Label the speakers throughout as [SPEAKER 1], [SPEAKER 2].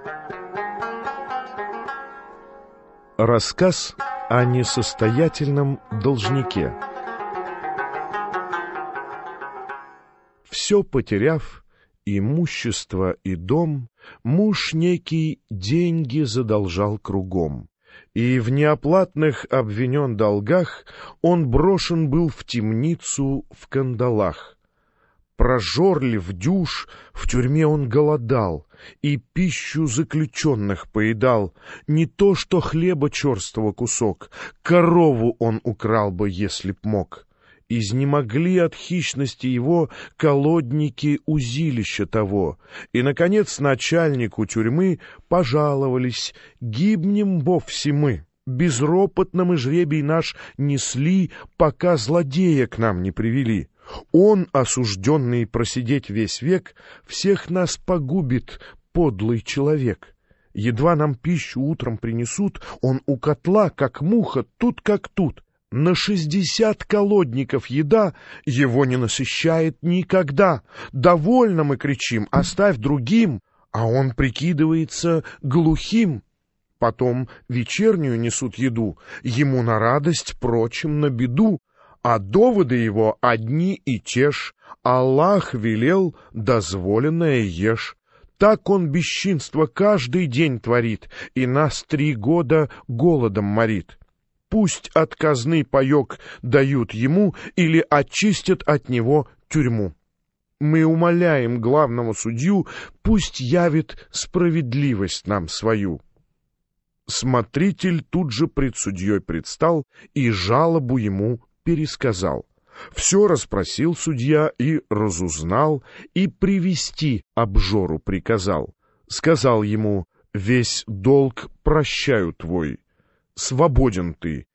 [SPEAKER 1] Рассказ о несостоятельном должнике. Все потеряв, имущество и дом, муж некий деньги задолжал кругом, и в неоплатных обвинен долгах он брошен был в темницу в кандалах. Прожорлив дюж, в тюрьме он голодал, и пищу заключенных поедал, не то что хлеба черствого кусок, корову он украл бы, если б мог. Изнемогли от хищности его колодники узилища того, и, наконец, начальнику тюрьмы пожаловались: гибнем вовсе мы, безропотно мы жребий наш несли, пока злодея к нам не привели. Он, осужденный просидеть весь век, всех нас погубит, подлый человек. Едва нам пищу утром принесут, он у котла, как муха, тут как тут. На 60 колодников еда его не насыщает никогда. Довольно, мы кричим, оставь другим, а он прикидывается глухим. Потом вечернюю несут еду, ему на радость, прочим на беду. А доводы его одни и те ж: Аллах велел, дозволенное ешь. Так он бесчинство каждый день творит, и нас 3 года голодом морит. Пусть от казны паёк дают ему или очистят от него тюрьму. Мы умоляем главного судью, пусть явит справедливость нам свою. Смотритель тут же пред судьей предстал и жалобу ему пересказал. Все расспросил судья и разузнал, и привести обжору приказал. Сказал ему: весь долг прощаю твой, свободен ты,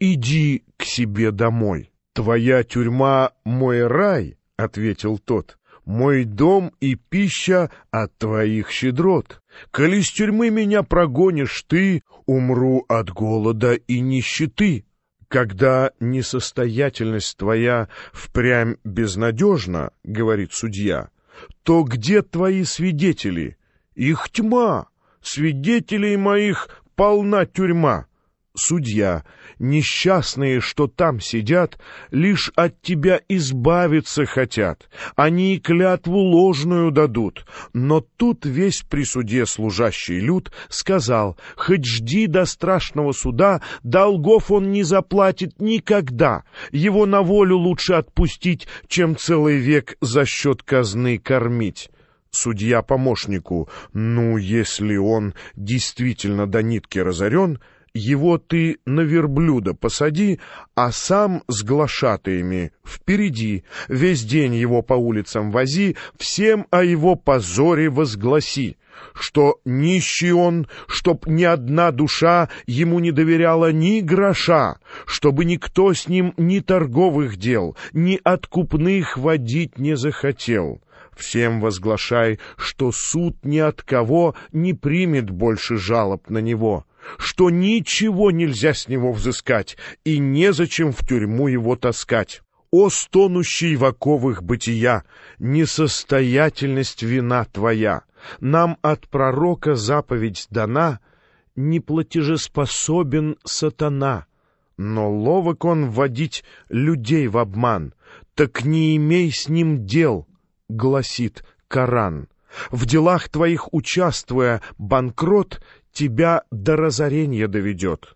[SPEAKER 1] иди к себе домой. Твоя тюрьма — мой рай, — ответил тот, — мой дом и пища от твоих щедрот. Коли с тюрьмы меня прогонишь ты, умру от голода и нищеты. Когда несостоятельность твоя впрямь безнадежна, — говорит судья, — то где твои свидетели? Их тьма, свидетелей моих полна тюрьма. Судья: несчастные, что там сидят, лишь от тебя избавиться хотят, они и клятву ложную дадут. Но тут весь при суде служащий люд сказал: хоть жди до страшного суда, долгов он не заплатит никогда, его на волю лучше отпустить, чем целый век за счет казны кормить. Судья помощнику: ну, если он действительно до нитки разорен, его ты на верблюда посади, а сам с глашатаями впереди, весь день его по улицам вози, всем о его позоре возгласи, что нищий он, чтоб ни одна душа ему не доверяла ни гроша, чтобы никто с ним ни торговых дел, ни откупных водить не захотел. Всем возглашай, что суд ни от кого не примет больше жалоб на него, что ничего нельзя с него взыскать, и незачем в тюрьму его таскать. О, стонущий в оковах бытия, несостоятельность вина твоя! Нам от пророка заповедь дана: не платежеспособен сатана, но ловок он вводить людей в обман, так не имей с ним дел, гласит Коран. В делах твоих участвуя, банкрот тебя до разорения доведет.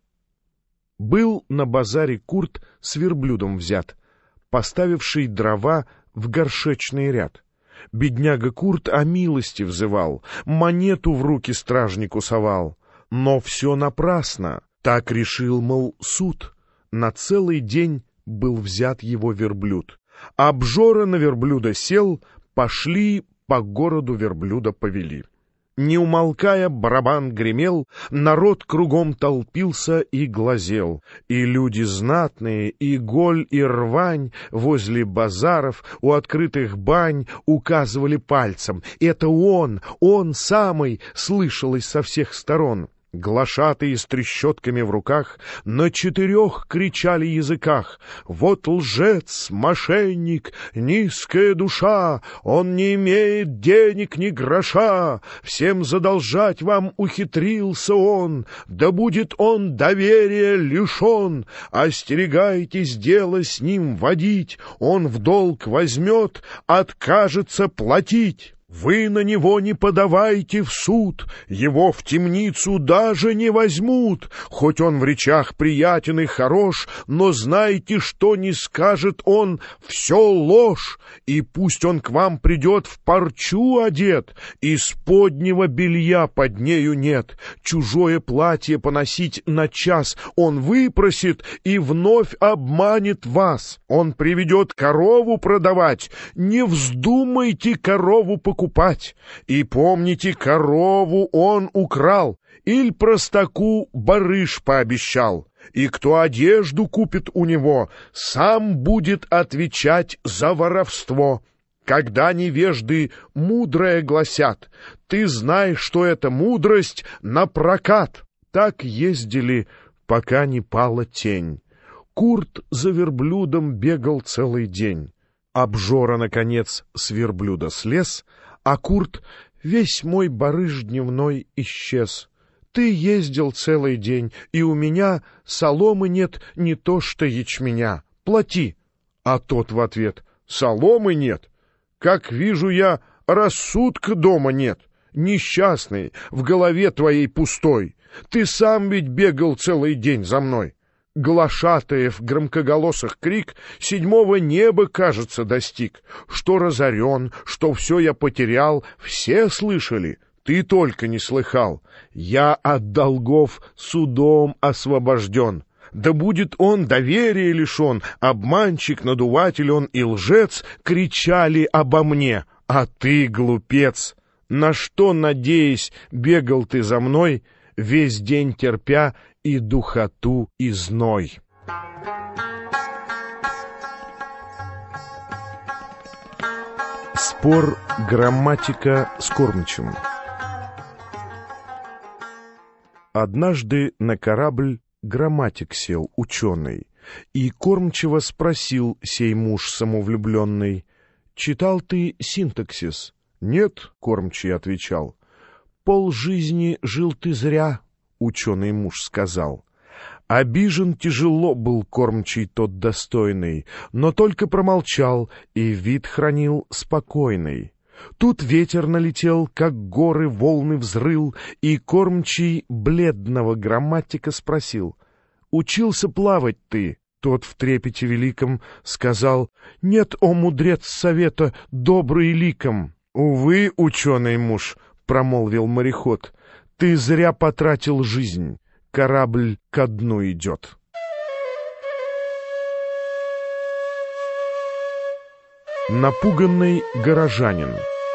[SPEAKER 1] Был на базаре курт с верблюдом взят, поставивший дрова в горшечный ряд. Бедняга Курт о милости взывал, монету в руки стражнику совал. Но все напрасно, так решил, мол, суд. На целый день был взят его верблюд. Обжора на верблюда сел, пошли по городу верблюда повели. Не умолкая, барабан гремел, народ кругом толпился и глазел, и люди знатные, и голь, и рвань возле базаров, у открытых бань указывали пальцем. Это он самый, слышалось со всех сторон. Глашатые с трещотками в руках на 4 кричали языках: «Вот лжец, мошенник, низкая душа, он не имеет денег ни гроша, всем задолжать вам ухитрился он, да будет он доверия лишен, остерегайтесь дело с ним водить, он в долг возьмет, откажется платить». Вы на него не подавайте в суд, его в темницу даже не возьмут, хоть он в речах приятен и хорош, но знайте, что не скажет он, все ложь, и пусть он к вам придет в парчу одет, и споднего белья под нею нет, чужое платье поносить на час он выпросит и вновь обманет вас, он приведет корову продавать, не вздумайте корову покупать, и помните, корову он украл, иль простаку барыш пообещал, и кто одежду купит у него, сам будет отвечать за воровство. Когда невежды мудрое гласят, ты знай, что это мудрость напрокат. Так ездили, пока не пала тень. Курт за верблюдом бегал целый день. Обжора, наконец, с верблюда слез, а Курт: «Весь мой барыш дневной исчез. Ты ездил целый день, и у меня соломы нет, не то что ячменя. Плати». А тот в ответ: «Соломы нет? Как вижу я, рассудка дома нет. Несчастный, в голове твоей пустой. Ты сам ведь бегал целый день за мной». Глашатаев громкоголосых крик 7-го неба, кажется, достиг. Что разорен, что все я потерял, все слышали, ты только не слыхал. Я от долгов судом освобожден. Да будет он доверия лишен, обманщик, надуватель он и лжец, кричали обо мне, а ты, глупец, на что, надеясь, бегал ты за мной, весь день терпя и духоту, и зной. Спор грамматика с кормчим. Однажды на корабль грамматик сел, ученый, и кормчего спросил сей муж самовлюбленный: «Читал ты синтаксис?» «Нет», — кормчий отвечал. «Полжизни жил ты зря», — ученый муж сказал. Обижен тяжело был кормчий тот достойный, но только промолчал и вид хранил спокойный. Тут ветер налетел, как горы волны взрыл, и кормчий бледного грамматика спросил: «Учился плавать ты?» Тот в трепете великом сказал: «Нет, о мудрец совета, добрый ликом». «Увы, ученый муж», — промолвил мореход, — «ты зря потратил жизнь, корабль ко дну идет». Напуганный горожанин.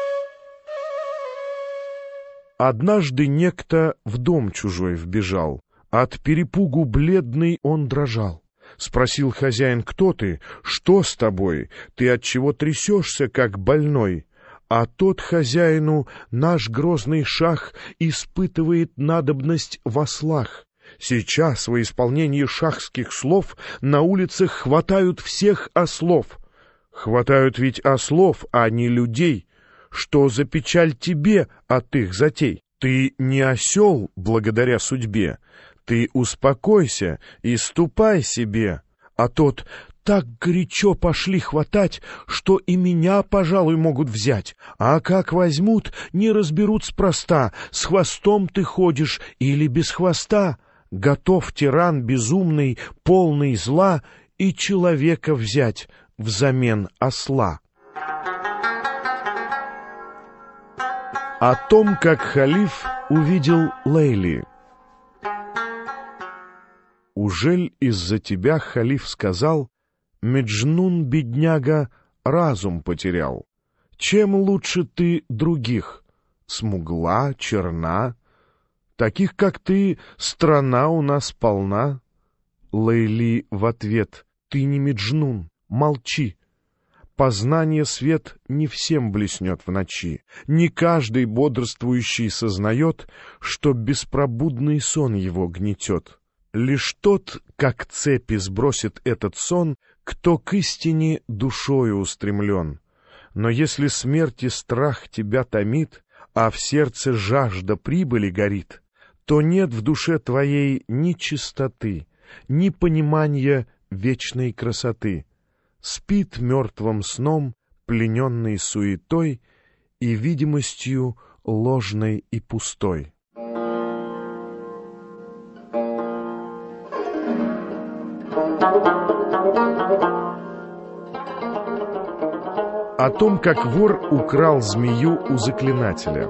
[SPEAKER 1] Однажды некто в дом чужой вбежал, от перепугу бледный он дрожал. Спросил хозяин: «Кто ты? Что с тобой? Ты отчего трясешься, как больной?» А тот хозяину: «Наш грозный шах испытывает надобность в ослах. Сейчас во исполнении шахских слов на улицах хватают всех ослов». «Хватают ведь ослов, а не людей. Что за печаль тебе от их затей? Ты не осел благодаря судьбе. Ты успокойся и ступай себе». А тот: «Так горячо пошли хватать, что и меня, пожалуй, могут взять. А как возьмут, не разберут спроста, с хвостом ты ходишь или без хвоста. Готов тиран безумный, полный зла, и человека взять взамен осла». О том, как халиф увидел Лейли. «Ужель из-за тебя, халиф, сказал, Меджнун, бедняга, разум потерял? Чем лучше ты других? Смугла, черна? Таких, как ты, страна у нас полна». Лейли в ответ: «Ты не Меджнун, молчи. Познание свет не всем блеснет в ночи, не каждый бодрствующий сознает, что беспробудный сон его гнетет. Лишь тот, как цепи, сбросит этот сон, кто к истине душою устремлен. Но если смерти страх тебя томит, а в сердце жажда прибыли горит, то нет в душе твоей ни чистоты, ни понимания вечной красоты. Спит мертвым сном, плененный суетой и видимостью ложной и пустой. О том, как вор украл змею у заклинателя.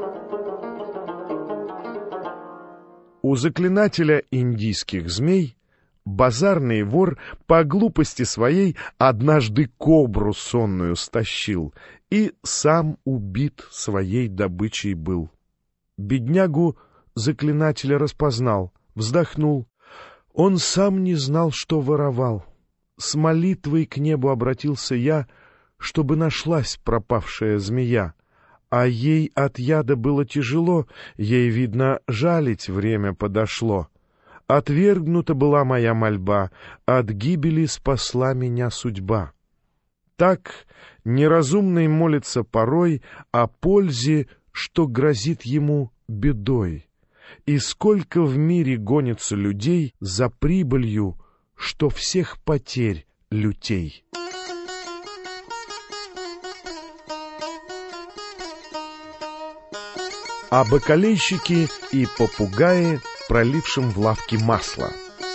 [SPEAKER 1] У заклинателя индийских змей базарный вор по глупости своей однажды кобру сонную стащил и сам убит своей добычей был. Беднягу заклинателя распознал, вздохнул. Он сам не знал, что воровал. С молитвой к небу обратился я, чтобы нашлась пропавшая змея. А ей от яда было тяжело, ей, видно, жалить время подошло. Отвергнута была моя мольба, от гибели спасла меня судьба. Так неразумный молится порой о пользе, что грозит ему бедой. И сколько в мире гонится людей за прибылью, что всех потерь лютей. О бакалейщике и попугае, пролившем в лавке масло.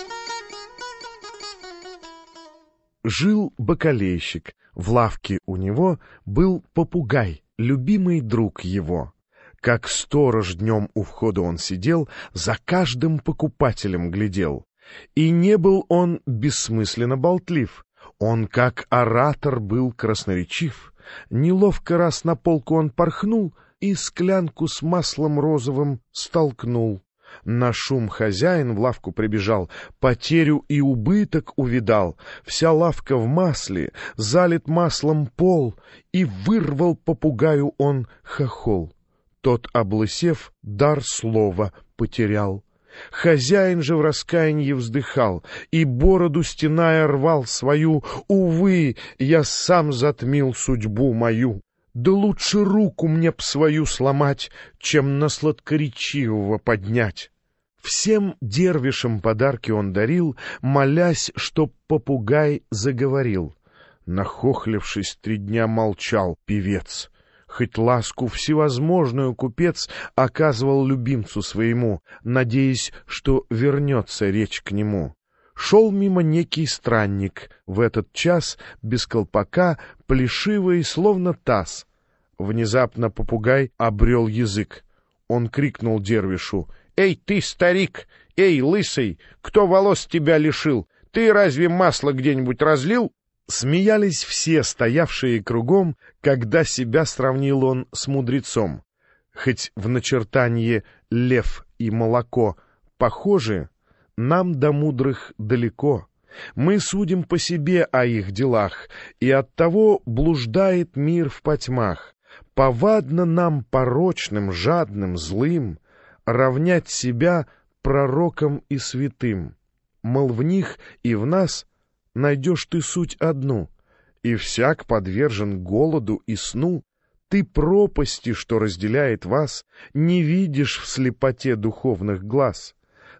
[SPEAKER 1] Жил бакалейщик, в лавке у него был попугай, любимый друг его. Как сторож днем у входа он сидел, за каждым покупателем глядел. И не был он бессмысленно болтлив, он как оратор был красноречив. Неловко раз на полку он порхнул и склянку с маслом розовым столкнул. На шум хозяин в лавку прибежал, потерю и убыток увидал. Вся лавка в масле, залит маслом пол, и вырвал попугаю он хохол. Тот, облысев, дар слова потерял. Хозяин же в раскаянии вздыхал и, бороду стеная, рвал свою. «Увы, я сам затмил судьбу мою. Да лучше руку мне б свою сломать, чем на сладкоречивого поднять». Всем дервишам подарки он дарил, молясь, чтоб попугай заговорил. Нахохлившись, 3 дня молчал певец. Хоть ласку всевозможную купец оказывал любимцу своему, надеясь, что вернется речь к нему. Шел мимо некий странник, в этот час без колпака, плешивый, словно таз. Внезапно попугай обрел язык. Он крикнул дервишу: «Эй, ты, старик! Эй, лысый! Кто волос тебя лишил? Ты разве масло где-нибудь разлил?» Смеялись все, стоявшие кругом, когда себя сравнил он с мудрецом. Хоть в начертании лев и молоко похожи, нам до мудрых далеко. Мы судим по себе о их делах, и оттого блуждает мир в потьмах. Повадно нам, порочным, жадным, злым, равнять себя пророком и святым. Мол, в них и в нас найдешь ты суть одну, и всяк подвержен голоду и сну. Ты пропасти, что разделяет вас, не видишь в слепоте духовных глаз.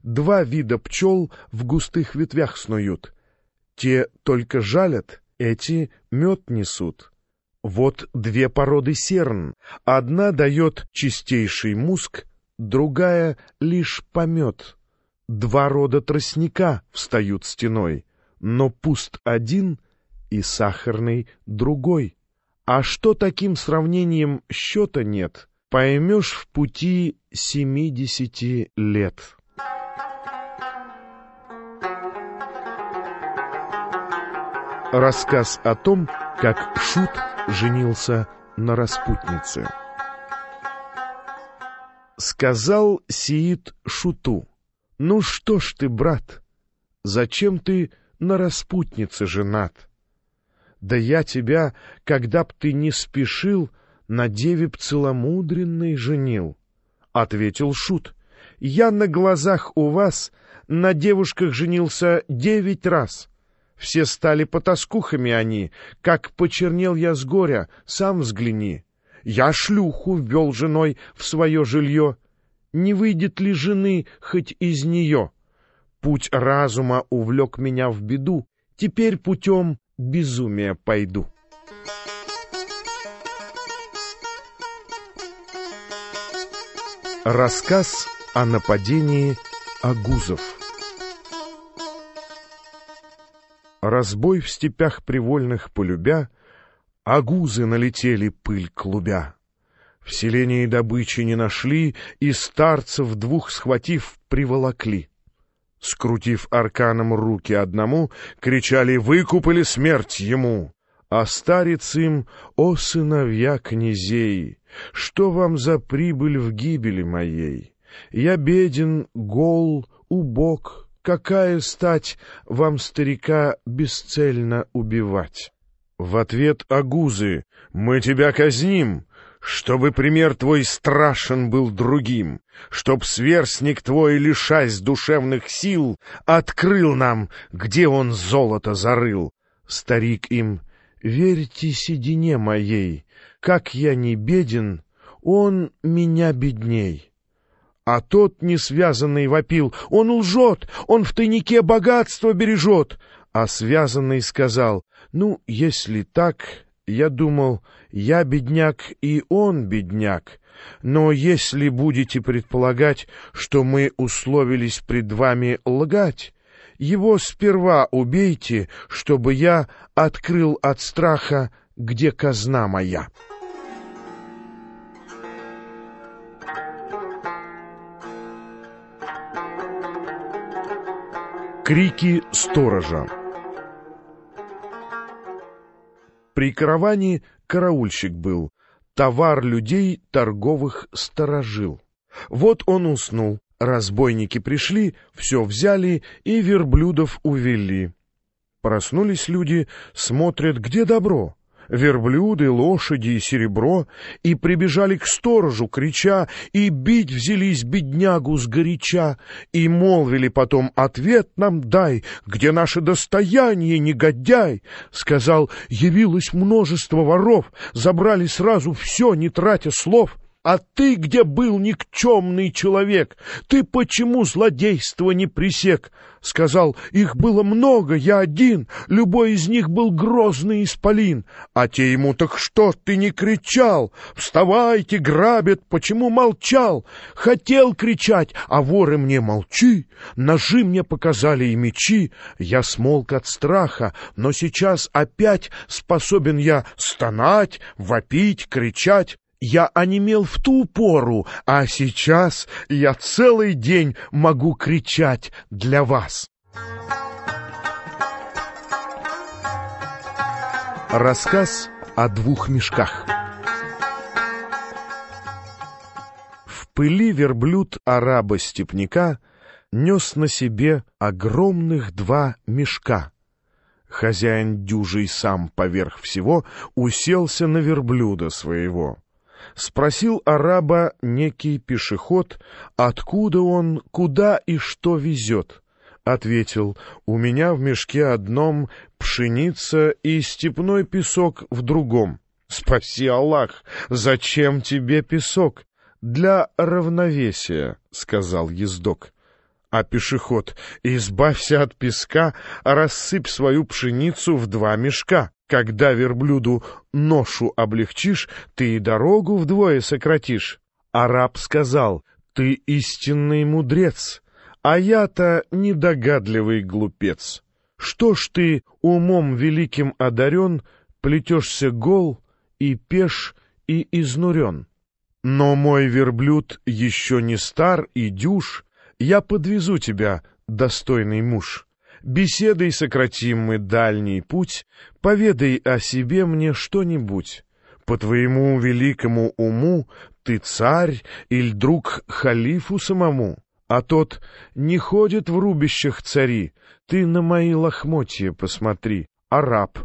[SPEAKER 1] 2 вида пчел в густых ветвях снуют. Те только жалят, эти мед несут. Вот 2 породы серн, одна дает чистейший муск, другая лишь помет. 2 рода тростника встают стеной, но пуст один и сахарный другой. А что таким сравнением счета нет, поймешь в пути 70 лет. Рассказ о том, как Шут женился на распутнице. Сказал Сеид Шуту: «Ну что ж ты, брат, зачем ты на распутнице женат? Да я тебя, когда б ты не спешил, на деве б целомудренной женил. Ответил шут: я на глазах у вас на девушках женился 9 раз. Все стали потаскухами они, как почернел я с горя, сам взгляни. Я шлюху ввел женой в свое жилье. Не выйдет ли жены хоть из нее? Путь разума увлек меня в беду, теперь путем безумия пойду. Рассказ о нападении агузов. Разбой в степях привольных полюбя, агузы налетели пыль клубя. В селении добычи не нашли, и старцев 2 схватив, приволокли. Скрутив арканом руки одному, кричали: «Выкуп или смерть ему!» А старец им: «О, сыновья князей, что вам за прибыль в гибели моей? Я беден, гол, убог, какая стать вам, старика, бесцельно убивать?» В ответ агузы: «Мы тебя казним, чтобы пример твой страшен был другим, чтоб сверстник твой, лишась душевных сил, открыл нам, где он золото зарыл». Старик им: «Верьте седине моей, как я не беден, он меня бедней». А тот несвязанный вопил: «Он лжет, он в тайнике богатство бережет». А связанный сказал: «Ну, если так, я думал, я бедняк и он бедняк, но если будете предполагать, что мы условились пред вами лгать, его сперва убейте, чтобы я открыл от страха, где казна моя». Крики сторожа. При караване караульщик был, товар людей торговых сторожил. Вот он уснул, разбойники пришли, все взяли и верблюдов увели. Проснулись люди, смотрят, где добро. Верблюды, лошади и серебро, и прибежали к сторожу, крича, и бить взялись беднягу сгоряча, и молвили потом: «Ответ нам дай, где наше достояние, негодяй?» Сказал: «Явилось множество воров, забрали сразу все, не тратя слов». «А ты где был, никчемный человек? Ты почему злодейство не пресек?» Сказал: «Их было много, я один, любой из них был грозный исполин». А те ему: «Так что ты не кричал? Вставайте, грабят, почему молчал?» Хотел кричать, а воры мне: «Молчи». Ножи мне показали и мечи. Я смолк от страха, но сейчас опять способен я стонать, вопить, кричать. Я онемел в ту пору, а сейчас я целый день могу кричать для вас. Рассказ о 2 мешках. В пыли верблюд араба-степняка нес на себе огромных 2 мешка. Хозяин дюжий сам поверх всего уселся на верблюда своего. Спросил араба некий пешеход, откуда он, куда и что везет. Ответил: «У меня в мешке одном пшеница и степной песок в другом». «Спаси Аллах, зачем тебе песок?» «Для равновесия», — сказал ездок. А пешеход: «Избавься от песка, рассыпь свою пшеницу в 2 мешка. Когда верблюду ношу облегчишь, ты и дорогу вдвое сократишь». Араб сказал: «Ты истинный мудрец, а я-то недогадливый глупец. Что ж ты, умом великим одарен, плетешься гол и пеш и изнурен? Но мой верблюд еще не стар и дюж, я подвезу тебя, достойный муж. Беседой сократим мы дальний путь, поведай о себе мне что-нибудь. По твоему великому уму ты царь или друг халифу самому?» А тот: «Не ходят в рубищах цари, ты на мои лохмотья посмотри». Араб: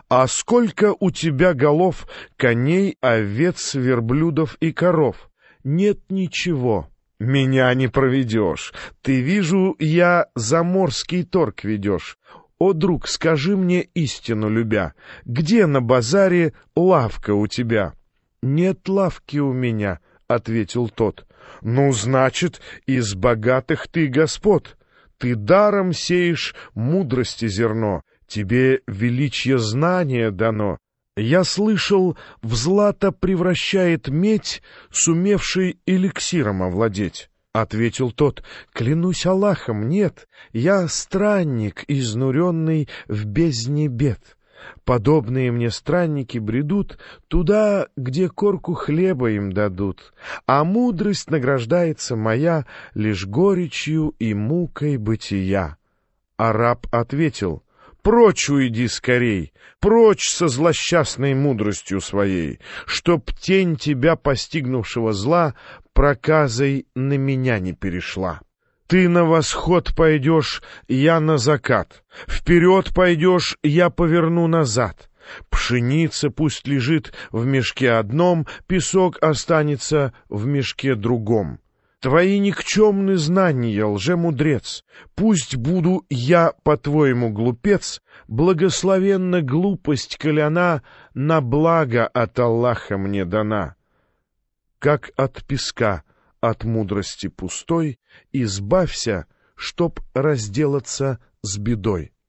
[SPEAKER 1] А сколько у тебя голов, коней, овец, верблюдов и коров? Нет ничего. Меня не проведешь. Ты, вижу, я заморский торг ведешь. О, друг, скажи мне истину любя, где на базаре лавка у тебя? Нет лавки у меня, — ответил тот. Ну, значит, из богатых ты господ. Ты даром сеешь мудрости зерно, тебе величье знание дано. Я слышал, в злато превращает медь, сумевший эликсиром овладеть. Ответил тот: клянусь Аллахом, нет, я странник, изнуренный в бездне бед. Подобные мне странники бредут туда, где корку хлеба им дадут, а мудрость награждается моя лишь горечью и мукой бытия. Араб ответил: прочь уйди скорей, прочь со злосчастной мудростью своей, чтоб тень тебя постигнувшего зла проказой на меня не перешла. Ты на восход пойдешь, я на закат. Вперед пойдешь, я поверну назад. Пшеница пусть лежит в мешке одном, песок останется в мешке другом. Твои никчемны знания, лжемудрец. Пусть буду я, по-твоему, глупец, благословенна глупость, коль она на благо от Аллаха мне дана. Как от песка, от мудрости пустой, избавься, чтоб разделаться с бедой.